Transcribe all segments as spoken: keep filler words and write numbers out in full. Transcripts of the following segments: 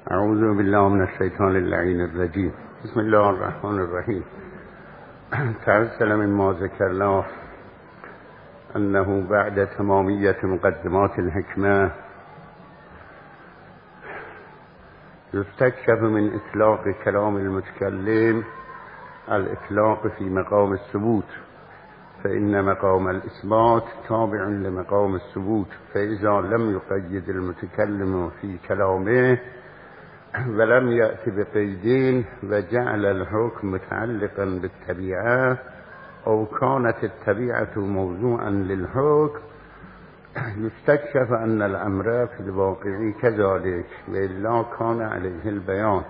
اعوذ بالله من الشیطان اللعین الرجیم. بسم الله الرحمن الرحیم. ترسل مما ذکرنا انه بعد تمامیت مقدمات الحکمه يستكشف من اطلاق كلام المتكلم الاطلاق في مقام الثبوت، فإن مقام الإثبات تابع لمقام الثبوت، فإذا لم يقيد المتكلم في كلامه ولم يأت بقيدين وجعل الحكم متعلقا بالطبيعة أو كانت الطبيعة موضوعا للحكم يستكشف أن الأمر في الواقع كذلك وإلا كان عليه البيان.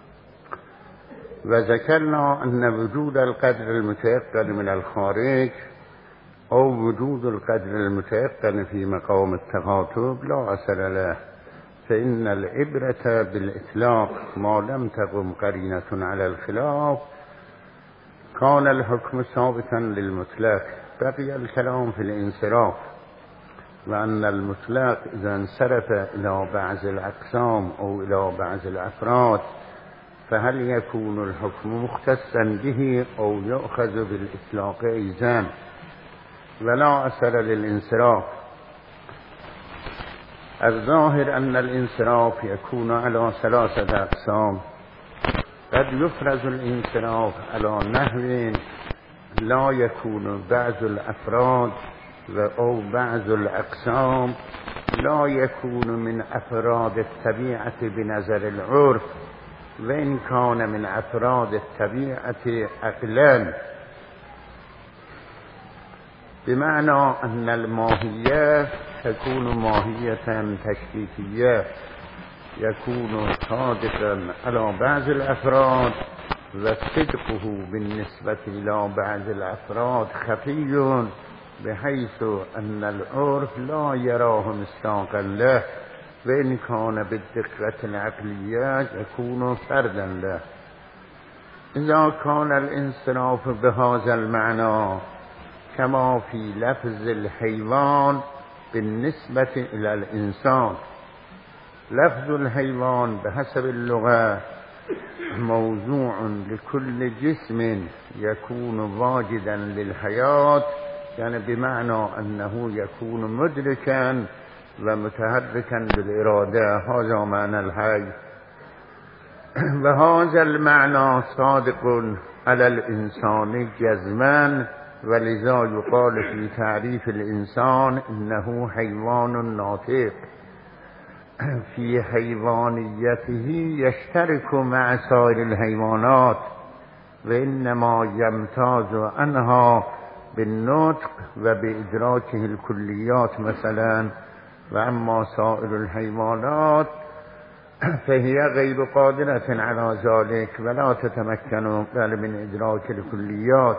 وذكرنا أن وجود القدر المتيقن من الخارج أو وجود القدر المتيقن في مقام التخاطب لا أثر له، فإن العبرة بالإطلاق ما لم تقم قرينة على الخلاف كان الحكم ثابتا للمطلق. بقي الكلام في الانصراف، وأن المطلق إذا انصرف إلى بعض الأقسام أو إلى بعض الأفراد فهل يكون الحكم مختصا به أو يؤخذ بالإطلاق أيضا؟ ولا أثر للانصراف. الظاهر أن الانصراف يكون على ثلاثة أقسام. قد يفرز الانصراف على نحو لا يكون بعض الأفراد أو بعض الأقسام لا يكون من أفراد الطبيعة بنظر العرف، وإن كان من أفراد الطبيعة عقلا، بمعنى أن الماهية تكون ماهية تشكيكية، يكون صادقا على بعض الأفراد وصدقه بالنسبة إلى بعض الأفراد خفي بحيث أن العرف لا يراه مصداقا له، وإن كان بالدقة العقلية يكون فردا له. إذا كان الانصراف بهذا المعنى كما في لفظ الحيوان بالنسبة إلى الإنسان، لفظ الحيوان بحسب اللغة موضوع لكل جسم يكون واجدا للحياة، يعني بمعنى أنه يكون مدركا ومتحركا بالإرادة، هذا معنى الحي. وهذا المعنى صادق على الإنسان جزما، ولذا يقال في تعريف الإنسان إنه حيوان ناطق. في حيوانيته يشترك مع سائر الحيوانات، وإنما يمتاز عنها بالنطق وبإدراكه الكليات مثلا، وأما سائر الحيوانات فهي غير قادرة على ذلك ولا تتمكن بل من إدراك الكليات.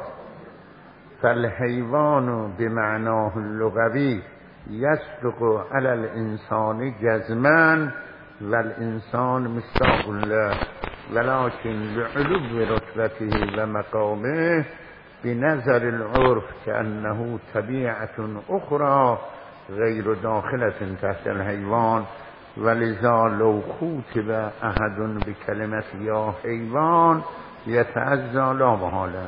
فالحيوان بمعناه اللغوي يصدق على الإنسان جزما، والإنسان مصداق له، ولكن لعلو رتبته ومقامه بنظر العرف كأنه طبيعة أخرى غير داخلة تحت الحيوان. ولذا لو خوتب أحد بكلمة يا حيوان يتعزى لا محالة،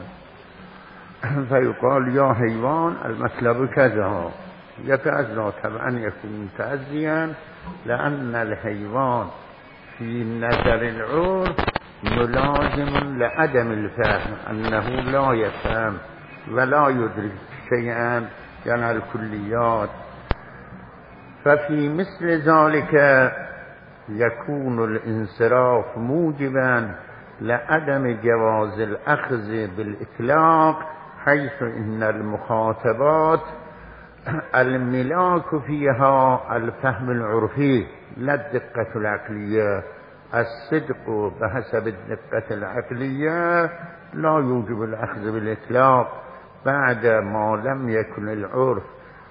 فيقال يا حيوان المطلب كذا، يتعزى طبعا يكون متعزيا، لأن الحيوان في نظر العرف ملازم لعدم الفهم، أنه لا يفهم ولا يدرك شيئا يعني الكليات. ففي مثل ذلك يكون الانصراف موجبا لعدم جواز الأخذ بالإطلاق، حيث إن المخاطبات الملاك فيها الفهم العرفي لا الدقة العقلية. الصدق بحسب الدقة العقلية لا يوجب الأخذ بالإطلاق بعد ما لم يكن العرف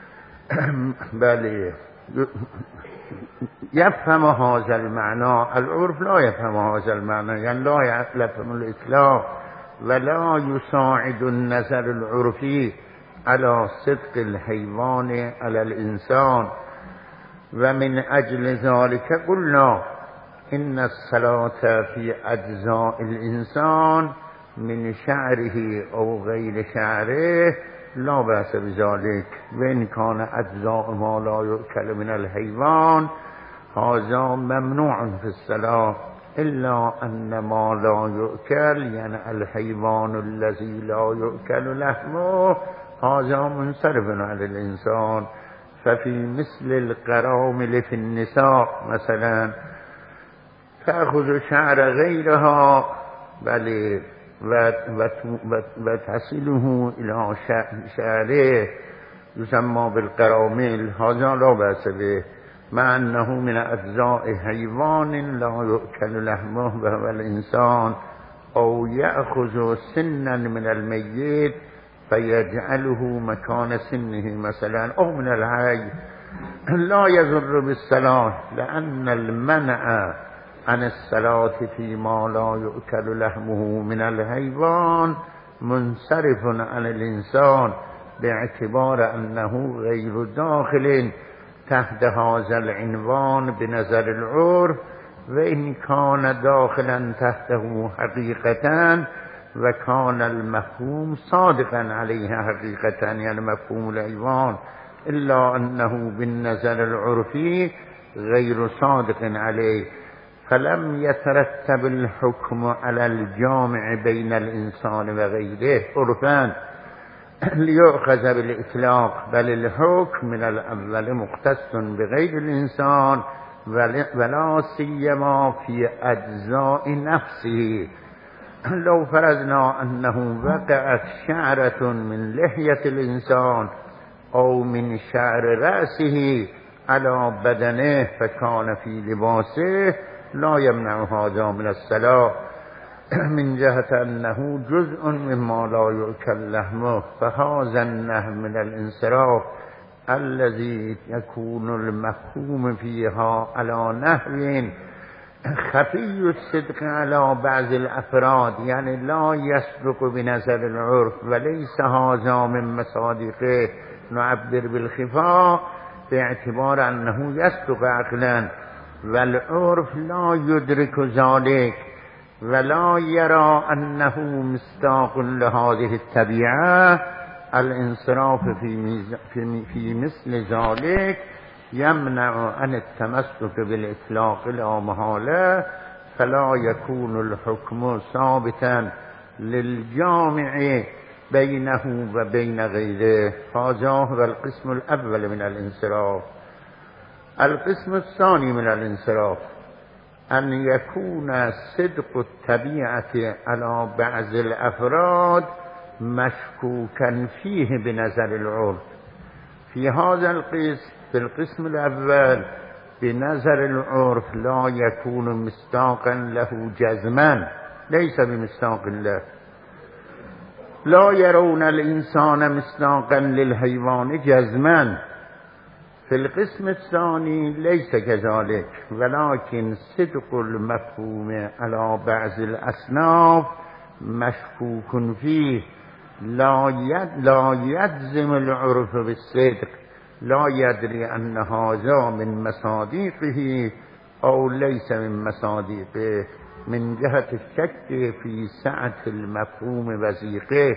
بل يفهم هذا المعنى، العرف لا يفهم هذا المعنى، يعني لا يفهم الإطلاق ولا يساعد النظر العرفي على صدق الحيوان على الإنسان. ومن أجل ذلك قلنا إن الصلاة في أجزاء الإنسان من شعره أو غير شعره لا بأس بذلك، وإن كان أجزاء ما لا يؤكل من الحيوان هذا ممنوع في الصلاة، إلا أن ما لا يؤكل يعني الحيوان الذي لا يؤكل لحمه هذا منصرف على الإنسان. ففي مثل القرامل في النساء مثلا تأخذ شعر غيرها بل وتصله إلى شعره يسمى بالقرامل، هذا لا بأس به، مع أنه من أجزاء حيوان لا يؤكل لحمه وهو الإنسان. أو يأخذ سنا من الميت فيجعله مكان سنه مثلا، أو من الحي، لا يضر بالصلاة، لأن المنع عن الصلاة فيما لا يؤكل لحمه من الحيوان منصرف عن الإنسان، باعتبار أنه غير داخل تحت هذا العنوان بنظر العرف، وإن كان داخلا تحته حقيقة وكان المفهوم صادقا عليها حقيقة، يعني مفهوم الحيوان، إلا أنه بالنظر العرفي غير صادق عليه، فلم يترتب الحكم على الجامع بين الإنسان وغيره عرفا ليؤخذ بالإطلاق، بل الحكم من الأول مختص بغير الإنسان ولا سيما في أجزاء نفسه. لو فرضنا أنه وقعت شعرة من لحية الإنسان أو من شعر رأسه على بدنه فكان في لباسه لا يمنع هذا من الصلاة، من جهة أنه جزء مما لا يؤكل لحمه، فهذا النهي من الانصراف الذي يكون المفهوم فيها على نحو خفي الصدق على بعض الأفراد، يعني لا يسبق بنظر العرف، وليس هذا من مصادقه، نعبر بالخفاء باعتبار أنه يسبق عقلا، والعرف لا يدرك ذلك ولا يرى أنه مصداق لهذه الطبيعة. الانصراف في, في, في مثل ذلك يمنع عن التمسك بالإطلاق لا محالة، فلا يكون الحكم ثابتا للجامع بينه وبين غيره. هذا هو القسم الأول من الانصراف. القسم الثاني من الانصراف أن يكون صدق الطبيعة على بعض الأفراد مشكوكا فيه بنظر العرف. في هذا القسم في القسم الأول بنظر العرف لا يكون مصداقا له جزما، ليس بمصداق له، لا يرون الإنسان مصداقا للحيوان جزما. في القسم الثاني ليس كذلك، ولكن صدق المفهوم على بعض الأصناف مشكوك فيه، لا يجزم العرف بالصدق، لا يدري أن هذا من مصادقه أو ليس من مصادقه، من جهة الشك في سعة المفهوم وزيقه،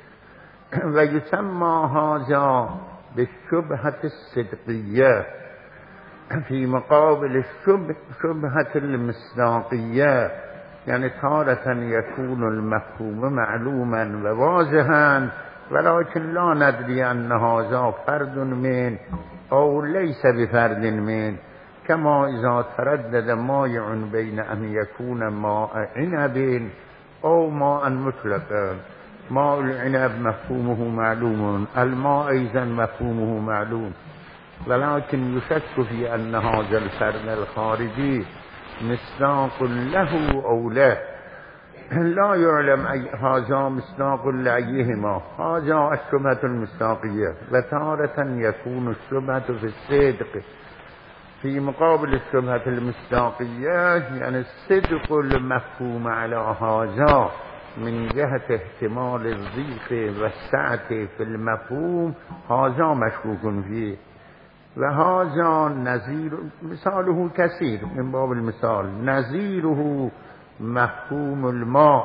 ويسمى هذا بالشبهة الصدقية في مقابل الشبه شبهة المصداقية. يعني تارة يكون المفهوم معلوما وواضحا ولكن لا ندري أن هذا فرد من أو ليس بفرد من، كما إذا تردد مائع بين أن يكون ماء عنب أو ماء مطلقا. ماء العنب مفهومه معلوم، الماء أيضا مفهومه معلوم، ولكن يشك في أن هذا الفرد الخارجي مصداق له أو لا، لا يعلم أي هذا مصداق لأيهما. هذا الشبهة المصداقية. وتارة يكون الشبهة في الصدق في مقابل الشبهة المصداقية، يعني الصدق المفهوم على هذا من جهة احتمال الضيق والسعة في المفهوم، هذا مشكوك فيه. و هذا نظیر مثاله کثیر من باب المثال نظیره مفهوم الماء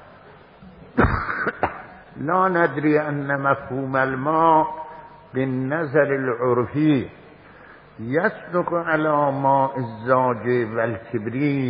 لا ندری ان مفهوم الماء بالنظر العرفی يصدق على ماء الزاج والكبريت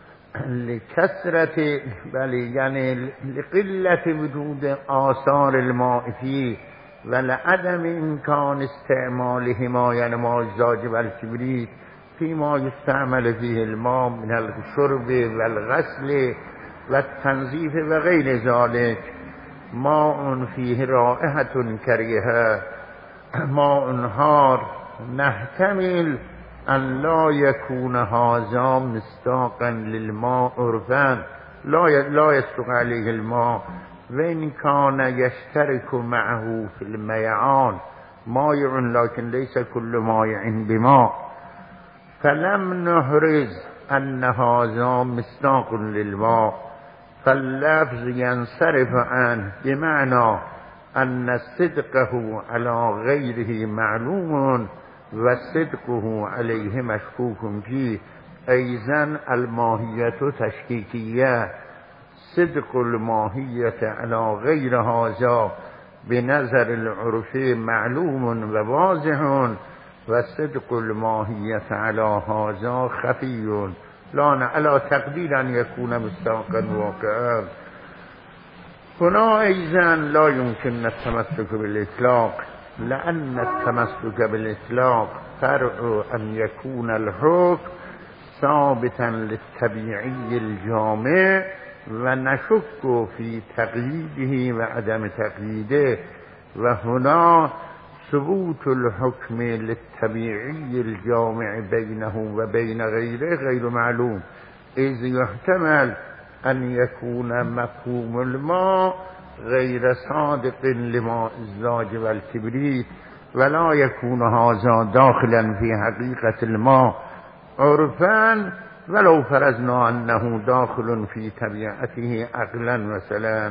لكثرة بل يعني لقلة وجود آثار الماء فيه ولعدم إمكان استعمالهما يعني ماء الزاج والكبريت فيما يستعمل فيه الماء من الشرب والغسل والتنظيف وغير ذلك ماء فيه رائحة كريهة ماء هار نحتمل أن لا يكون هذا مصداقا للماء عرفا لا لا يصدق عليه الماء وإن كان يشترك معه في الميعان مائع لكن ليس كل مائع بماء فلم نحرز أن هذا مصداق للماء فاللفظ ينصرف عنه بمعنى أن صدقه على غيره معلوم وصدقه عليه مشكوك فيه أيضا الماهية تشكيكية صدق الماهية على غير هذا بنظر العرف معلوم وواضح وصدق الماهية على هذا خفي لا على تقدير أن يكون مصداقا واقعا. هنا أيضا لا يمكن التمسك بالإطلاق لأن التمسك بالإطلاق فرع أن يكون الحكم ثابتا للطبيعي الجامع ونشك في تقييده وعدم تقييده وهنا ثبوت الحكم للطبيعي الجامع بينه وبين غيره غير معلوم إذ يحتمل أن يكون مفهوم الماء غير صادق لماء الزاج والكبريت ولا يكون هذا داخلا في حقيقة الماء عرفا ولو فرضنا أنه داخل في طبيعته عقلا مثلا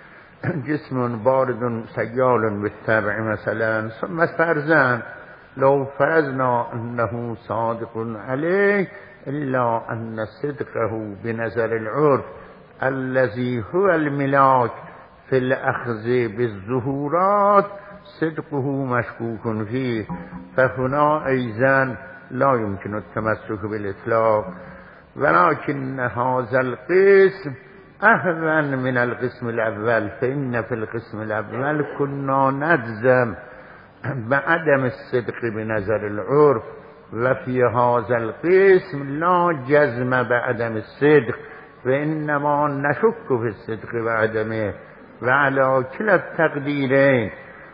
جسم بارد سيال بالطبع مثلا ثم فرضا لو فرضنا أنه صادق عليه إلا أن صدقه بنظر العرف الذي هو الملاك في الأخذ بالظهورات صدقه مشكوك فيه فهنا أيضا لا يمكن التمسك بالإطلاق ولكن هذا القسم أهون من القسم الأول فإن في القسم الأول كنا نجزم بعدم الصدق بنظر العرف وفي هذا القسم لا جزم بعدم الصدق وإنما نشك في الصدق وعدمه وعلى كلا التقديرين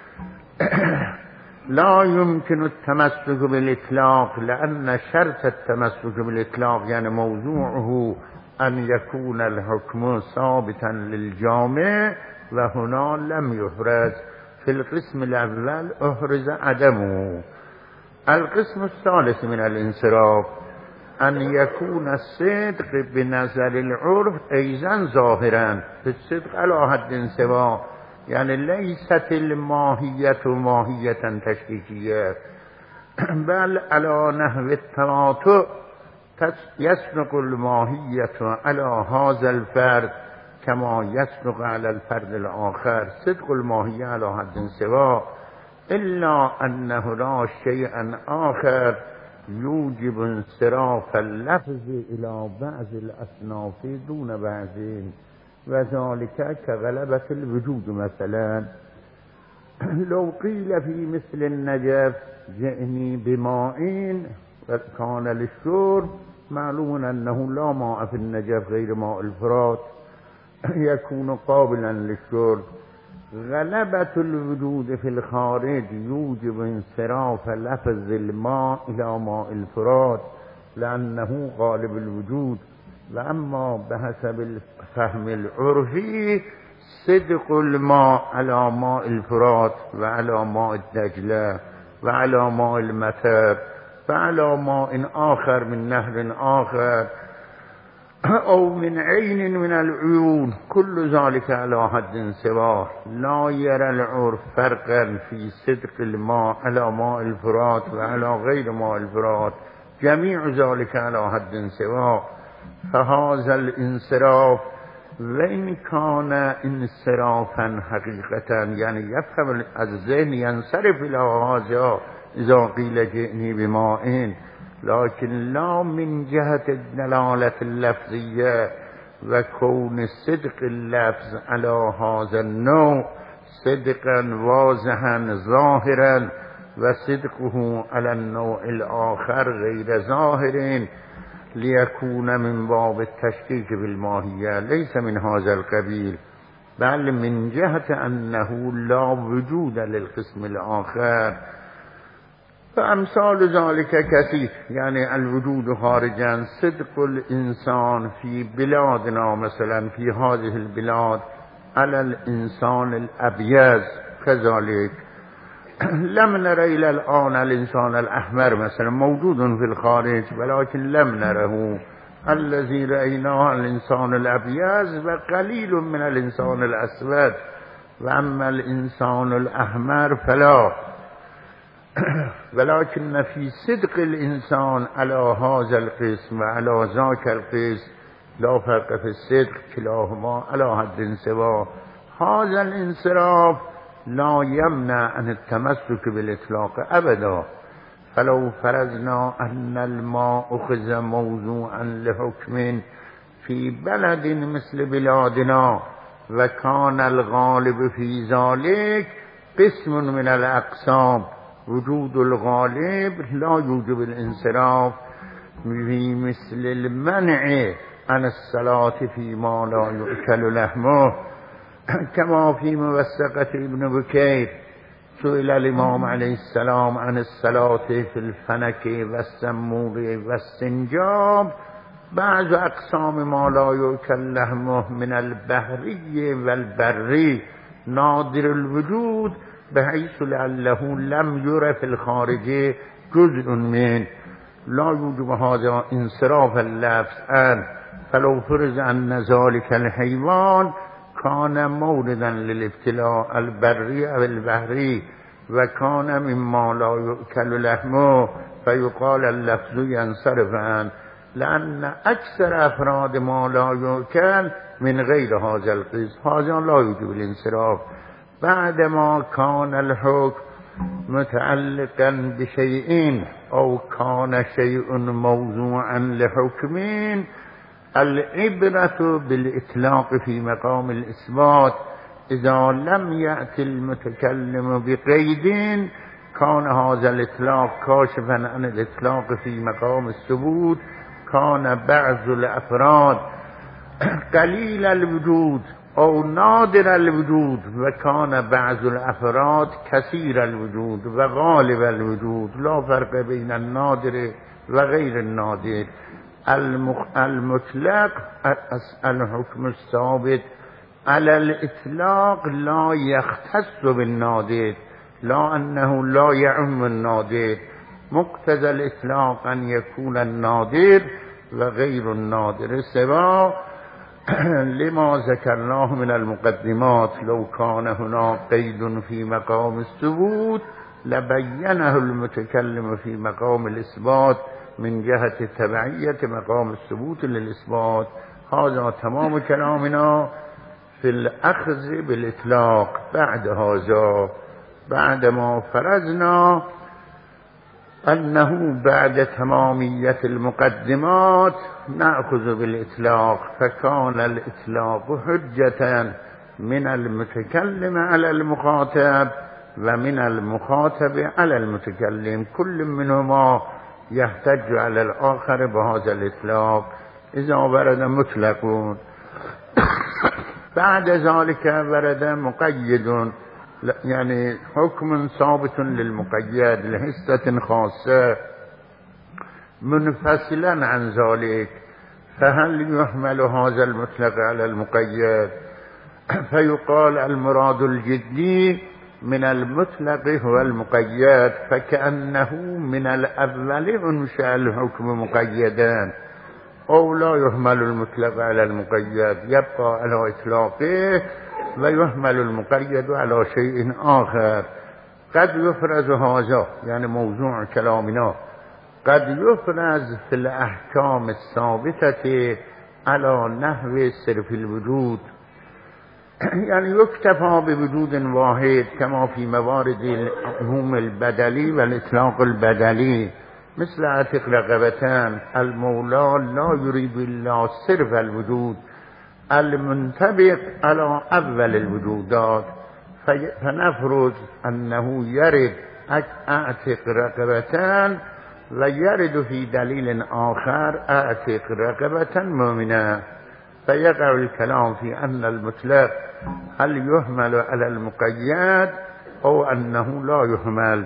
لا يمكن التمسك بالإطلاق لأن شرط التمسك بالإطلاق يعني موضوعه أن يكون الحكم ثابتا للجامع وهنا لم يحرز في القسم الأول أحرز عدمه. القسم الثالث من الانصراف أن يكون الصدق بنظر العرف أيضا ظاهرا في الصدق على حد سواء يعني ليست الماهية ماهية تشكيكية بل على نحو التناطؤ يصدق الماهية على هذا الفرد كما يصدق على الفرد الآخر صدق الماهية على حد سواء إلا أنه لا شيئا آخر يوجب انصراف اللفظ إلى بعض الأصناف دون بعض وذلك كغلبة الوجود مثلا لو قيل في مثل النجف جئني بماء وكان للشرب معلوم أنه لا ماء في النجف غير ماء الفرات يكون قابلا للشرب غلبة الوجود في الخارج يوجب انصراف لفظ الماء إلى ماء الفرات لأنه غالب الوجود وأما بحسب الفهم العرفي صدق الماء على ماء الفرات وعلى ماء الدجلة وعلى ماء المثر وعلى ماء آخر من نهر آخر او من عین من العیون كل ذلك على حد سواه لا يرى العرف فرقا في صدق الماء على ماء الفرات وعلى غير ماء الفرات جميع ذلك على حد سواه فهذا الانصراف وإن كان انصرافا حقيقة يعني يفهم الذهن ينصرف إلى هذا إذا قيل جئني بماء لكن لا من جهة الدلالة اللفظية وكون صدق اللفظ على هذا النوع صدقا واضحا ظاهرا وصدقه على النوع الآخر غير ظاهر ليكون من باب التشكيك بالماهية ليس من هذا القبيل بل من جهة أنه لا وجود للقسم الآخر فأمثال ذلك كثير يعني الوجود خارجا صدق الإنسان في بلادنا مثلا في هذه البلاد على الإنسان الأبيض كذلك لم نرى إلى الآن الإنسان الأحمر مثلا موجود في الخارج ولكن لم نره الذي رأيناه الإنسان الأبيض وقليل من الإنسان الأسود وأما الإنسان الأحمر فلا ولكن في صدق الإنسان على هذا القسم وعلى ذاك القسم لا فرق في الصدق كلاهما على حد سواه هذا الانصراف لا يمنع عن التمسك بالإطلاق أبدا فلو فرضنا أن الماء أخذ موضوعا لحكم في بلد مثل بلادنا وكان الغالب في ذلك قسم من الأقسام وجود الغالب لا يوجب الانصراف في مثل المنع عن الصلاة فيما لا يؤكل لحمه كما في موثقة ابن بكير سئل الإمام عليه السلام عن الصلاة في الفنك والسموم والسنجاب بعض أقسام ما لا يؤكل لحمه من البحري والبري نادر الوجود بحيث لعله لم يرى في الخارج جزء من لا يوجب هذا انصراف اللفظ أن فلو فرض أن ذلك الحيوان كان موردا للابتلاء البري أو البحري وكان مما لا يؤكل لحمه فيقال اللفظ ينصرف عنه لأن أكثر أفراد ما لا يؤكل من غير هذا القسم هذا لا يوجب الانصراف بعدما كان الحكم متعلقا بشيء أو كان شيء موضوعا لحكمين العبرة بالإطلاق في مقام الإثبات إذا لم يأتي المتكلم بقيد كان هذا الإطلاق كاشفا عن الإطلاق في مقام الثبوت كان بعض الأفراد قليل الوجود أو نادر الوجود وكان بعض الأفراد كثير الوجود وغالب الوجود لا فرق بين النادر وغير النادر المطلق الحكم الثابت على الإطلاق لا يختص بالنادر لا أنه لا يعم النادر مقتضى الإطلاق أن يكون النادر وغير النادر سواء لما ذكرناه من المقدمات لو كان هناك قيد في مقام الثبوت لبينه المتكلم في مقام الإثبات من جهة تبعية مقام الثبوت للإثبات هذا تمام كلامنا في الأخذ بالإطلاق بعد هذا بعدما فرضنا أنه بعد تمامية المقدمات نأخذ بالإطلاق فكان الإطلاق حجة من المتكلم على المخاطب ومن المخاطب على المتكلم كل منهما يحتج على الآخر بهذا الإطلاق إذا ورد مطلق بعد ذلك ورد مقيد يعني حكم ثابت للمقيد لحصة خاصة منفصلا عن ذلك فهل يحمل هذا المطلق على المقيد فيقال المراد الجدي من المطلق هو المقيد فكأنه من الأول أنشأ الحكم مقيدا او لا يحمل المطلق على المقيد يبقى على اطلاقه و يحمل المقيد على شيء آخر. قد يفرز هذا يعني موضوع كلامنا قد يفرز في الأحكام الثابتة على نحو صرف الوجود، يعني يكتفى بوجود واحد كما في موارد العموم البدلي والإطلاق البدلي، مثل عتق رقبتان المولى لا يريد إلا صرف الوجود المنطبق على أول الوجودات، فنفرض أنه يرد أعتق رقبتان ويرد في دليل آخر أعتق رقبة مؤمنة، فيقع الكلام في أن المطلق هل يحمل على المقيد أو أنه لا يحمل.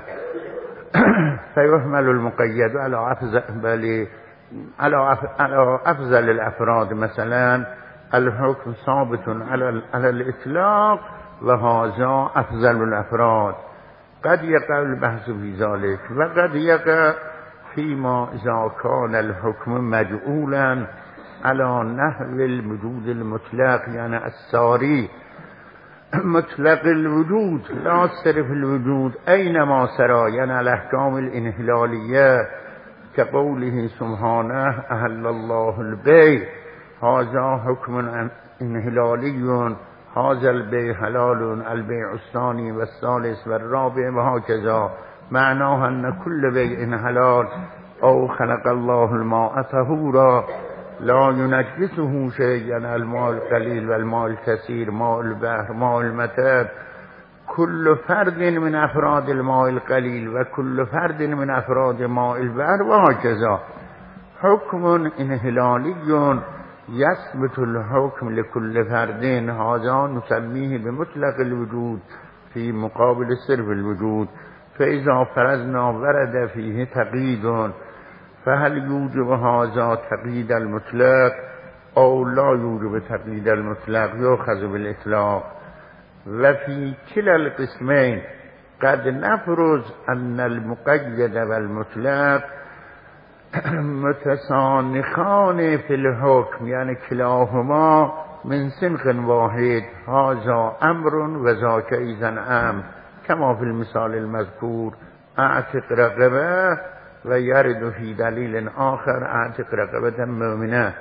فيحمل المقيد على أفضل على أفضل الأفراد، مثلا الحكم ثابت على على الإطلاق وهذا أفضل الأفراد، قد يقع البحث في ذلك، وقد يقع فيما إذا كان الحكم مجعولا على نحو الوجود المطلق، يعني الساري مطلق الوجود لا صرف الوجود أينما سرى، يعني الأحكام الانحلالية كقوله سبحانه أهل الله البيع، هذا حكم انحلالي، هذا البيع حلال، البيع الثاني والثالث والرابع وهكذا، معناه أن كل بيع حلال. أو خلق الله الماء طهورا لا ينجسه شيء، يعني الماء القليل والماء الكثير، ماء البحر، ماء المطر، كل فرد من أفراد الماء القليل وكل فرد من أفراد ماء البحر وهكذا. حكم انحلالي يثبت الحكم لكل فرد، هذا نسميه بمطلق الوجود في مقابل صرف الوجود. فإذا فرضنا ورد فيه تقييد فهل يوجب هذا تقييد المطلق أو لا يوجب تقييد المطلق، يؤخذ بالإطلاق. وفي كلا القسمين قد نفرض أن المقيد والمطلق متسانخان في الحكم، يعني كلاهما من سنخ واحد، هذا أمر وذاك أيضا أمر، كما في المثال المذكور أعتق رقبة ويرد في دليل آخر أعتق رقبة مؤمنة.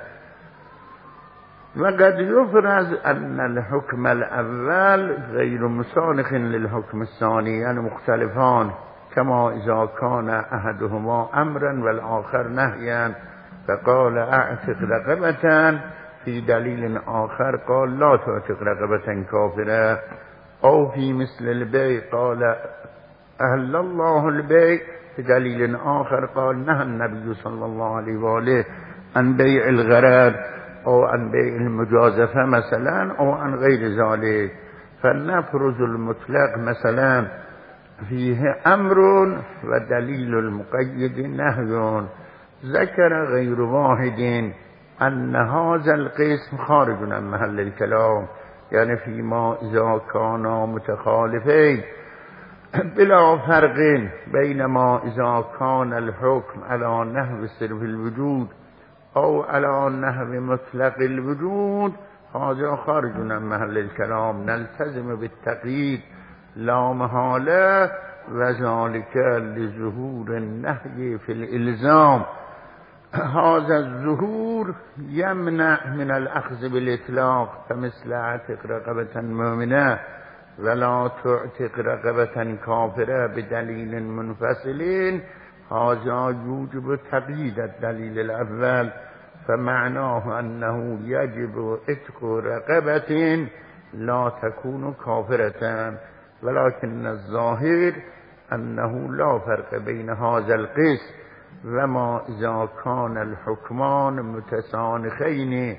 وقد يفرض أن الحكم الأول غير مسانخ للحكم الثاني، يعني مختلفان، كما إذا كان أحدهما أمرا والآخر نهيا، فقال أعتق رقبة في دليل آخر قال لا تعتق رقبة كافرة. أو في مثل البيع قال أهل الله البيع في دليل آخر قال نهى النبي صلى الله عليه وآله عن بيع الغرر أو عن بيع المجازفة مثلا أو عن غير ذلك. فلنفرض المطلق مثلا فيه أمر ودليل المقيد نهي، ذكر غير واحد أن هذا القسم خارج عن محل الكلام، يعني فيما إذا كانا متخالفين بلا فرق بينما إذا كان الحكم على نحو صرف الوجود أو على نحو مطلق الوجود، هذا خارج عن محل الكلام، نلتزم بالتقييد لا محالة، وذلك لظهور النهي في الإلزام. هذا الظهور يمنع من الأخذ بالإطلاق، كمثل اعتق رقبة مؤمنة ولا تعتق رقبة كافرة بدليل منفصل، هذا يوجب تقييد الدليل الأول، فمعناه أنه يجب عتق رقبة لا تكون كافرة، ولكن الظاهر أنه لا فرق بين هذا القسم وما إذا كان الحكمان متسانخين،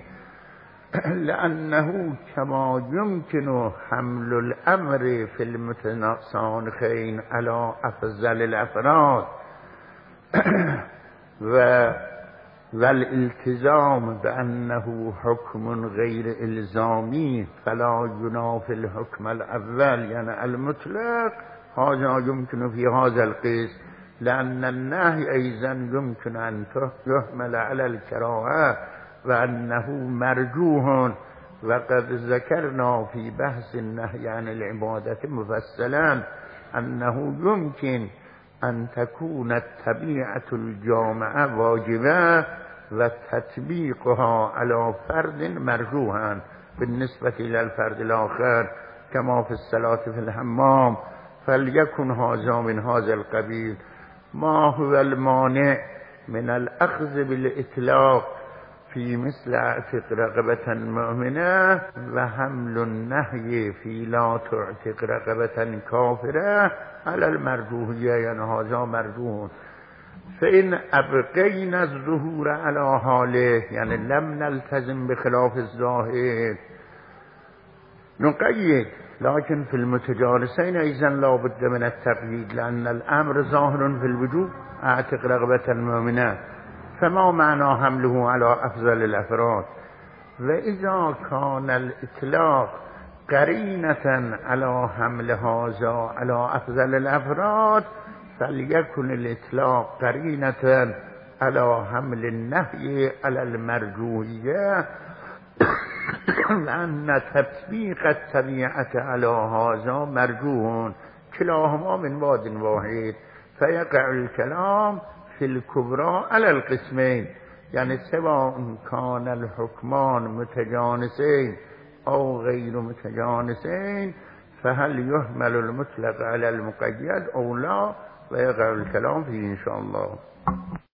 لأنه كما يمكن حمل الأمر في المتسانخين على أفضل الأفراد و والالتزام بأنه حكم غير إلزامي فلا ينافي الحكم الأول، يعني المطلق، هذا يمكن في هذا القسم، لأن النهي أيضا يمكن أن يحمل على الكراهة وأنه مرجوح، وقد ذكرنا في بحث النهي عن العبادة مفصلا أنه يمكن أن تكون الطبيعة الجامعة واجبة وتطبيقها على فرد مرجوحا بالنسبة إلى الفرد الآخر، كما في الصلاة في الحمام، فليكن هذا من هذا القبيل. ما هو المانع من الأخذ بالإطلاق في مثل اعتق رقبة مؤمنة وحمل النهي في لا تعتق رقبة كافرة على المرجوحية؟ يعني هذا مرجوح. فإن أبقينا الظهور على حاله، يعني لم نلتزم بخلاف الظاهر، نقيد. لكن في المتجانسين أيضا لا بد من التقييد، لأن الأمر ظاهر في الوجوب، اعتق رقبة مؤمنة، فما معنى حمله على أفضل الأفراد؟ وإذا كان الإطلاق قرينة على حمل هذا على أفضل الأفراد، فليكن الإطلاق قرينة على حمل النهي على المرجوحية، لأن تطبيق الطبيعة على هذا مرجوح، كلاهما من باب واحد، فيقع الكلام في الكبرى على القسمين، يعني سواء كان الحكمان متجانسين أو غير متجانسين، فهل يحمل المطلق على المقيد أو لا؟ ويقع الكلام فيه إن شاء الله.